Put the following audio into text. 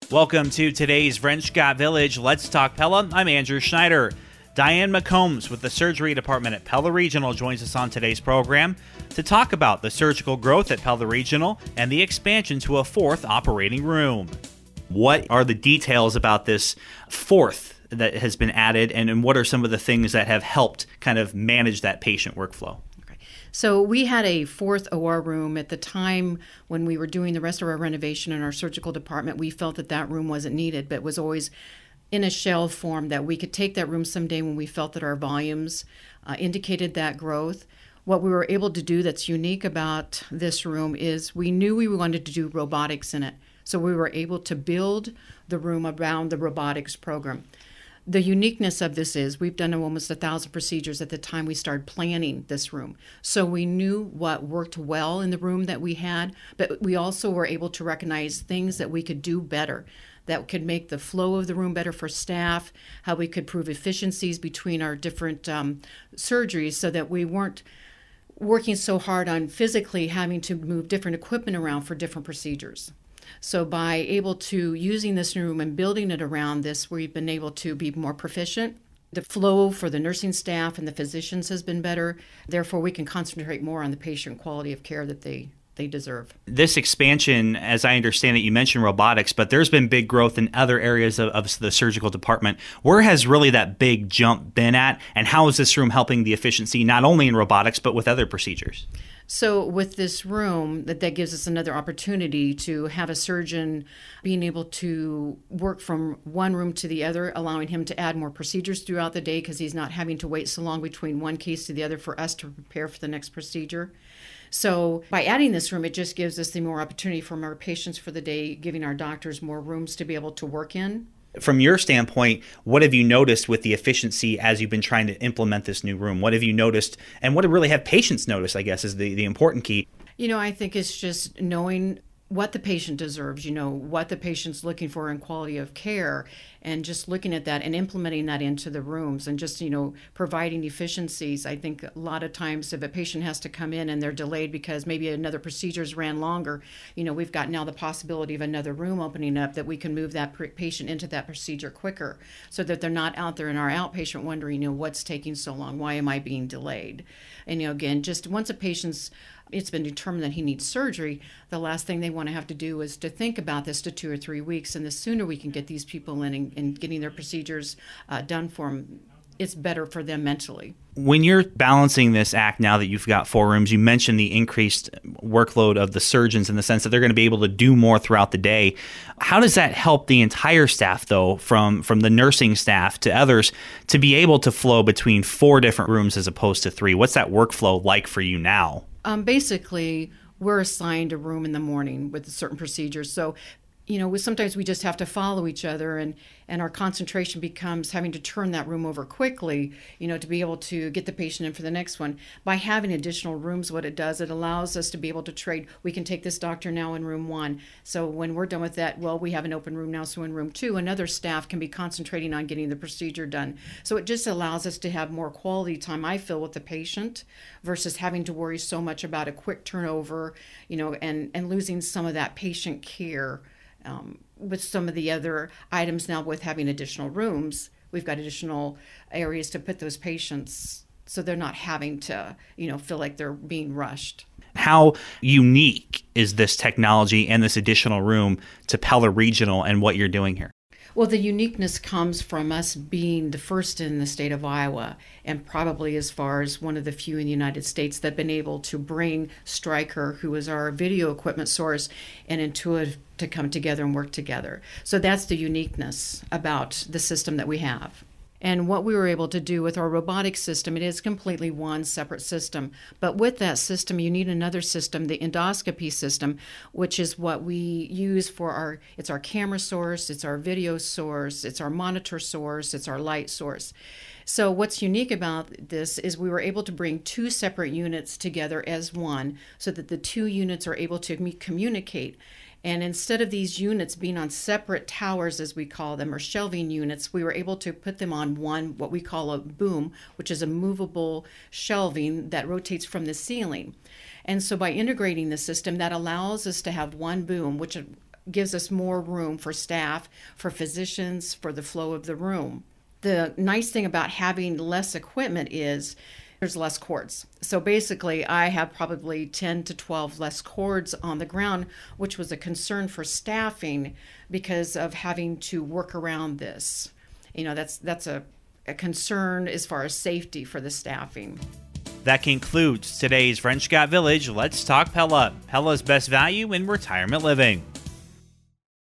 Welcome to today's Vrenschgott Village Let's Talk Pella. I'm Andrew Schneider. Diane McCombs with the surgery department at Pella Regional joins us on today's program to talk about the surgical growth at Pella Regional and the expansion to a fourth operating room. What are the details about this fourth that has been added, and what are some of the things that have helped kind of manage that patient workflow? So we had a fourth OR room at the time when we were doing the rest of our renovation in our surgical department. We felt that that room wasn't needed, but was always in a shell form, that we could take that room someday when we felt that our volumes indicated that growth. What we were able to do that's unique about this room is we knew we wanted to do robotics in it. So we were able to build the room around the robotics program. The uniqueness of this is we've done almost 1,000 procedures at the time we started planning this room. So we knew what worked well in the room that we had, but we also were able to recognize things that we could do better, that could make the flow of the room better for staff, how we could prove efficiencies between our different surgeries so that we weren't working so hard on physically having to move different equipment around for different procedures. So by able to using this room and building it around this, we've been able to be more proficient. The flow for the nursing staff and the physicians has been better. Therefore, we can concentrate more on the patient quality of care that they deserve. This expansion, as I understand it, you mentioned robotics, but there's been big growth in other areas of the surgical department. Where has really that big jump been at, and how is this room helping the efficiency not only in robotics but with other procedures? So with this room, that gives us another opportunity to have a surgeon being able to work from one room to the other, allowing him to add more procedures throughout the day because he's not having to wait so long between one case to the other for us to prepare for the next procedure. So by adding this room, it just gives us the more opportunity from our patients for the day, giving our doctors more rooms to be able to work in. From your standpoint, what have you noticed with the efficiency as you've been trying to implement this new room? What have you noticed, and what really have patients noticed, I guess, is the important key? I think it's just knowing what the patient deserves, what the patient's looking for in quality of care, and just looking at that and implementing that into the rooms and just, providing efficiencies. I think a lot of times if a patient has to come in and they're delayed because maybe another procedure's ran longer, we've got now the possibility of another room opening up that we can move that patient into that procedure quicker so that they're not out there in our outpatient wondering, what's taking so long? Why am I being delayed? And, again, just once a patient's it's been determined that he needs surgery, the last thing they want to have to do is to think about this to 2 or 3 weeks. And the sooner we can get these people in and getting their procedures done for them, it's better for them mentally. When you're balancing this act now that you've got 4 rooms, you mentioned the increased workload of the surgeons in the sense that they're going to be able to do more throughout the day. How does that help the entire staff, though, from the nursing staff to others, to be able to flow between 4 different rooms as opposed to 3? What's that workflow like for you now? Basically, we're assigned a room in the morning with certain procedures. So, sometimes we just have to follow each other, and our concentration becomes having to turn that room over quickly, to be able to get the patient in for the next one. By having additional rooms, what it does, it allows us to be able to trade. We can take this doctor now in room 1. So when we're done with that, we have an open room now. So in room 2, another staff can be concentrating on getting the procedure done. So it just allows us to have more quality time, I feel, with the patient versus having to worry so much about a quick turnover, and losing some of that patient care. With some of the other items now with having additional rooms, we've got additional areas to put those patients so they're not having to, feel like they're being rushed. How unique is this technology and this additional room to Pella Regional and what you're doing here? Well, the uniqueness comes from us being the first in the state of Iowa, and probably as far as one of the few in the United States that have been able to bring Stryker, who is our video equipment source, and Intuitive to come together and work together. So that's the uniqueness about the system that we have. And what we were able to do with our robotic system, it is completely one separate system. But with that system, you need another system, the endoscopy system, which is what we use for it's our camera source, it's our video source, it's our monitor source, it's our light source. So what's unique about this is we were able to bring 2 separate units together as one so that the 2 units are able to communicate. And instead of these units being on separate towers, as we call them, or shelving units, we were able to put them on one, what we call a boom, which is a movable shelving that rotates from the ceiling. And so by integrating the system, that allows us to have one boom, which gives us more room for staff, for physicians, for the flow of the room. The nice thing about having less equipment is there's less cords. So basically, I have probably 10 to 12 less cords on the ground, which was a concern for staffing because of having to work around this. That's a concern as far as safety for the staffing. That concludes today's French Scott Village Let's Talk Pella, Pella's best value in retirement living.